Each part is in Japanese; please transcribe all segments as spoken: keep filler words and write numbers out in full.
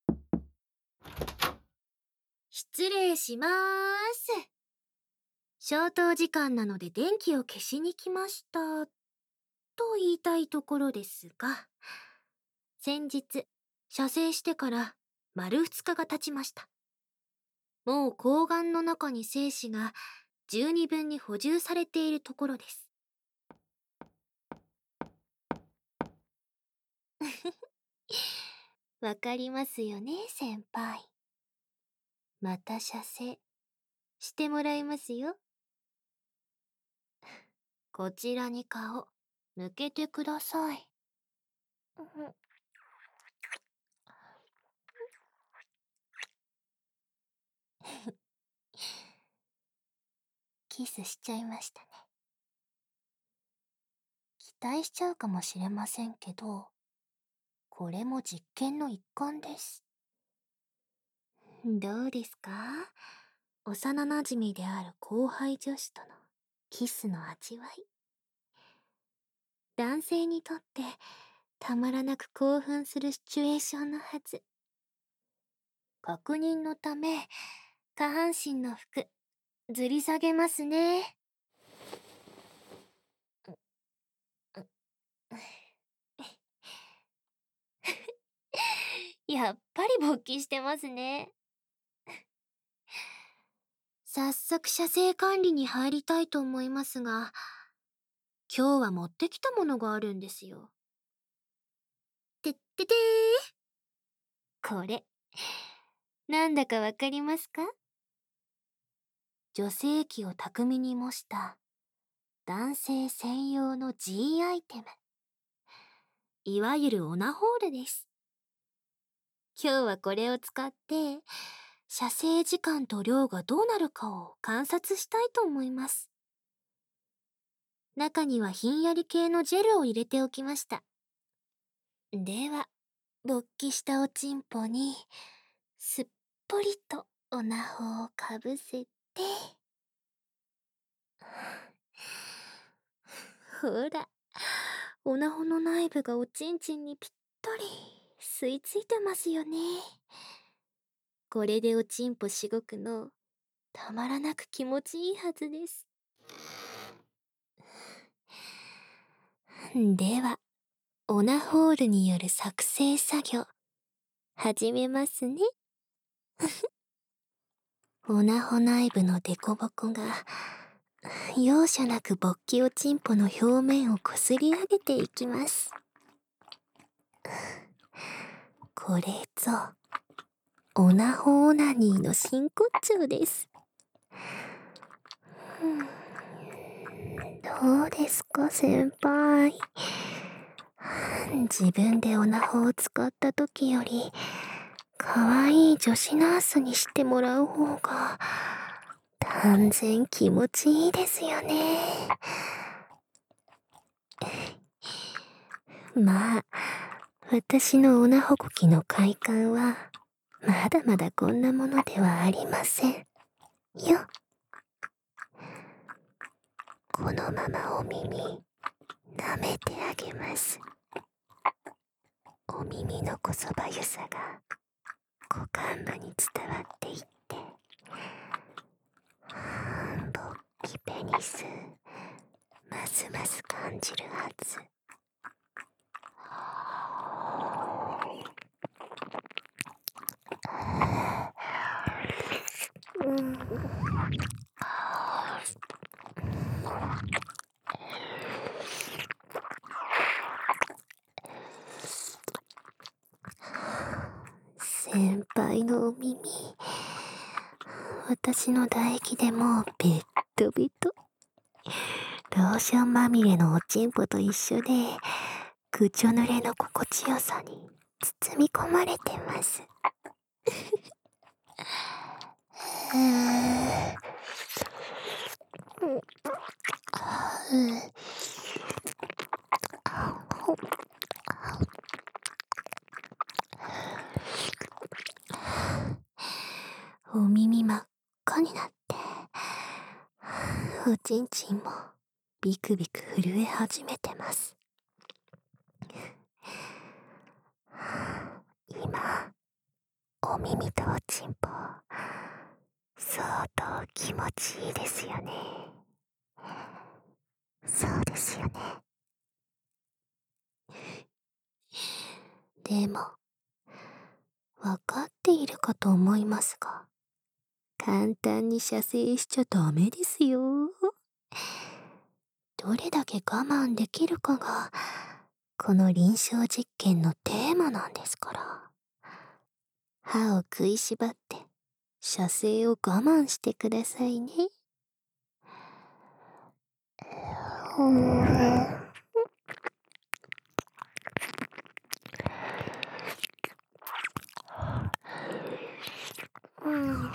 失礼しまーす。消灯時間なので電気を消しに来ました。と言いたいところですが、先日、射精してから丸二日が経ちました。もう睾丸の中に精子が十二分に補充されているところです。わかりますよね、先輩。また射精してもらいますよ。こちらに顔向けてください。キスしちゃいましたね。期待しちゃうかもしれませんけど、これも実験の一環です。どうですか？幼馴染である後輩女子とのキスの味わい。男性にとってたまらなく興奮するシチュエーションのはず。確認のため、下半身の服、ずり下げますね。やっぱり勃起してますね。早速射精管理に入りたいと思いますが、今日は持ってきたものがあるんですよ。てっててー。これ、なんだかわかりますか？女性器を巧みに模した男性専用の G アイテム。いわゆるオナホールです。今日はこれを使って、射精時間と量がどうなるかを観察したいと思います。中にはひんやり系のジェルを入れておきました。では、勃起したおちんぽに、すっぽりとオナホをかぶせて、ほら、オナホの内部がおちんちんにぴったり吸い付いてますよね。これでおちんぽしごくの、たまらなく気持ちいいはずです。では、オナホールによる作成作業、始めますね。オナホ内部のデコボコが、容赦なく勃起おちんぽの表面をこすり上げていきます。これぞ、オナホオナニーの真骨頂です。どうですか、先輩。自分でオナホを使った時より、かわいい女子ナースにしてもらう方が、断然気持ちいいですよね。まあ、私のオナホコキの快感は、まだまだこんなものではありません。よ。このままお耳、舐めてあげます。お耳のこそばゆさが、股間部に伝わっていって、勃起ペニス、ますます感じるはず。うん。先輩のお耳、私の唾液でもうベットベト。ローションまみれのおちんぽと一緒で、ぐちょ濡れの心地よさに包み込まれてます。お耳真っ赤になって、おちんちんもビクビク震え始めてます。今、 お耳とおちんぽ、相当気持ちいいですよね。そうですよね。でも、わかっているかと思いますが、簡単に射精しちゃダメですよ。どれだけ我慢できるかが、この臨床実験のテーマなんですから。歯を食いしばって、射精を我慢してくださいね。うん。うん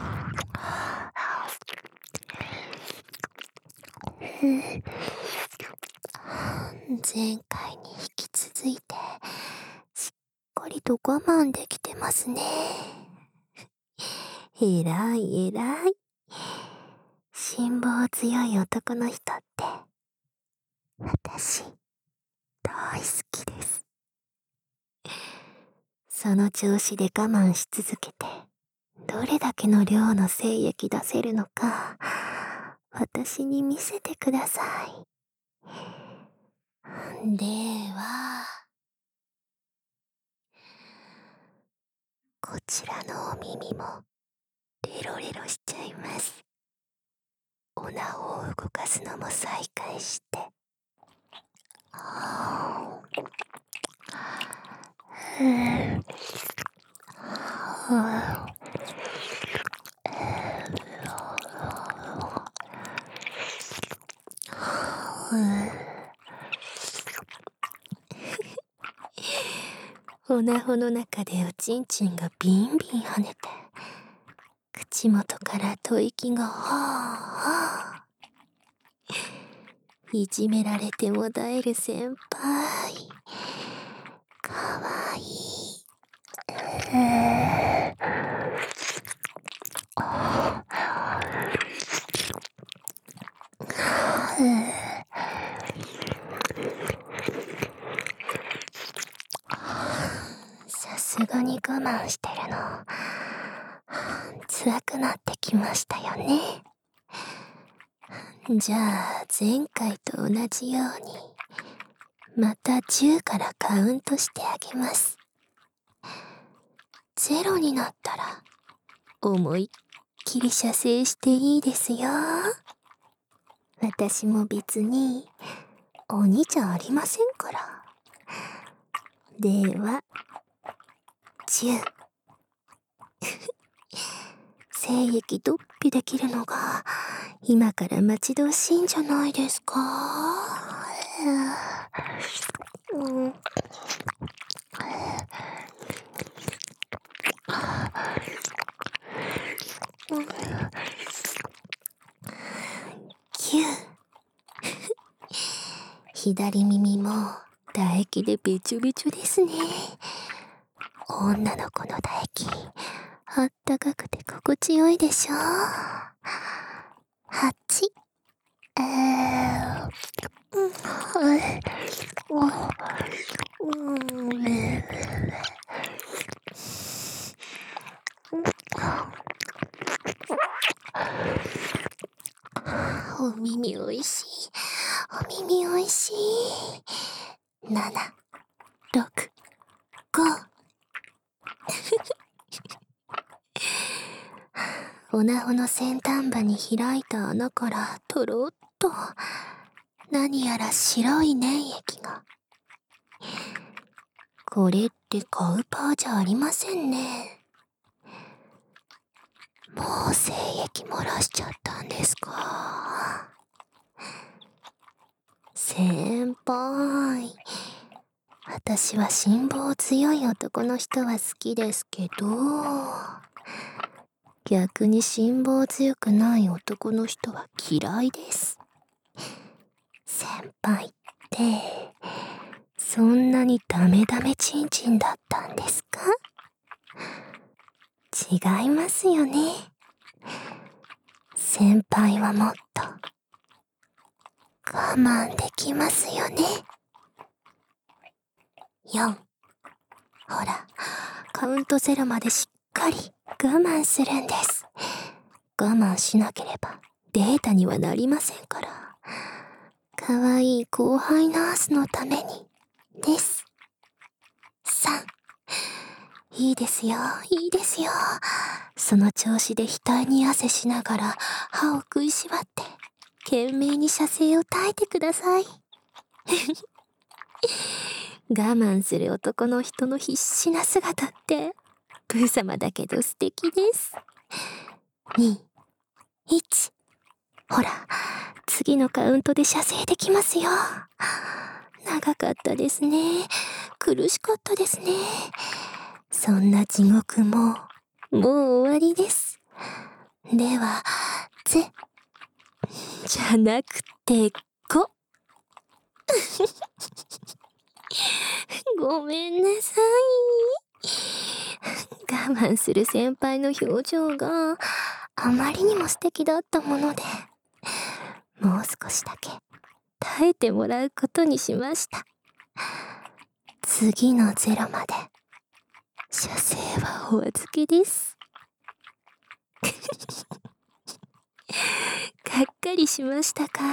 前回に引き続いて、しっかりと我慢できてますね。えらいえらい。辛抱強い男の人って、私、大好きです。その調子で我慢し続けて、どれだけの量の精液出せるのか、私に見せてください。では、こちらのお耳も、レロレロしちゃいます。おなを動かすのも再開して。はぁ、はぁ、おなほの中でおちんちんがビンビン跳ねて、口元から吐息がはぁはぁ。いじめられてもだえる先輩。かわいい。さすがに我慢してるの、辛くなってきましたよね。じゃあ前回と同じように、またじゅうからカウントしてあげます。ゼロになったら、思いっきり射精していいですよ。私も別に、鬼じゃありませんから。では、じゅう。精液ドッピできるのが、今から待ち遠しいんじゃないですか。うん、きゅう。左耳も唾液でべちょべちょですね。女の子の唾液、あったかくて心地よいでしょ。はち。えー、うん、はい。うん、お耳おいしい。お耳おいしい。なな、ろく、ご。おなほの先端部に開いた穴からとろっと、何やら白い粘液が。これってカウパーじゃありませんね。もう精液漏らしちゃったんですか。先輩、私は辛抱強い男の人は好きですけど、逆に辛抱強くない男の人は嫌いです。先輩って、そんなにダメダメチンチンだったんですか？違いますよね。先輩はもっと我慢できますよね。よん。ほら、カウントゼロまでしっかり我慢するんです。我慢しなければデータにはなりませんから。かわいい後輩ナースのためにです。さん。いいですよ、いいですよ。その調子で額に汗しながら歯を食いしばって懸命に射精を耐えてください。我慢する男の人の必死な姿ってプー様だけど素敵です。に、いち。ほら、次のカウントで射精できますよ。長かったですね。苦しかったですね。そんな地獄も、もう終わりです。では、ぜ、じゃなくて、こ。ごめんなさい。我慢する先輩の表情があまりにも素敵だったもので、もう少しだけ耐えてもらうことにしました。次のゼロまで射精はお預けです。がっかりしましたか？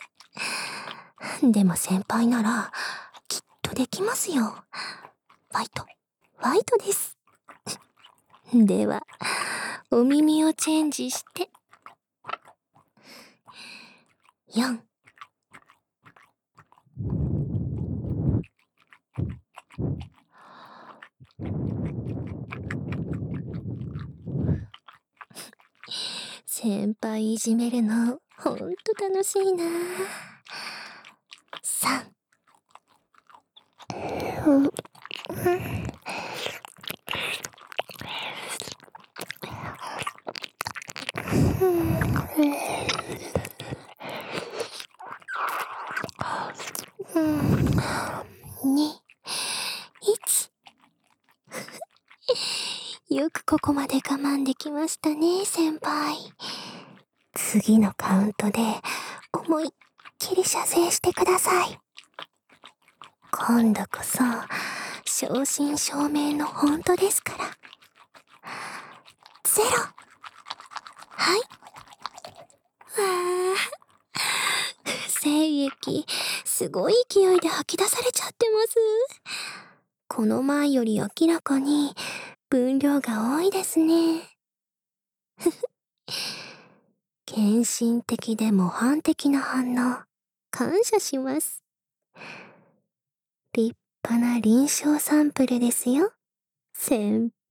でも先輩ならきっとできますよ。ファイト、ファイトです。では、お耳をチェンジして。よん。先輩いじめるのほんと楽しいな。さん。に、いち。よくここまで我慢できましたね、先輩。次のカウントで思いっきり射精してください。今度こそ正真正銘の本当ですから。ゼロ。はい。わあ、精液すごい勢いで吐き出されちゃってます。この前より明らかに分量が多いですね。献身的で模範的な反応、感謝します。立派な臨床サンプルですよ、先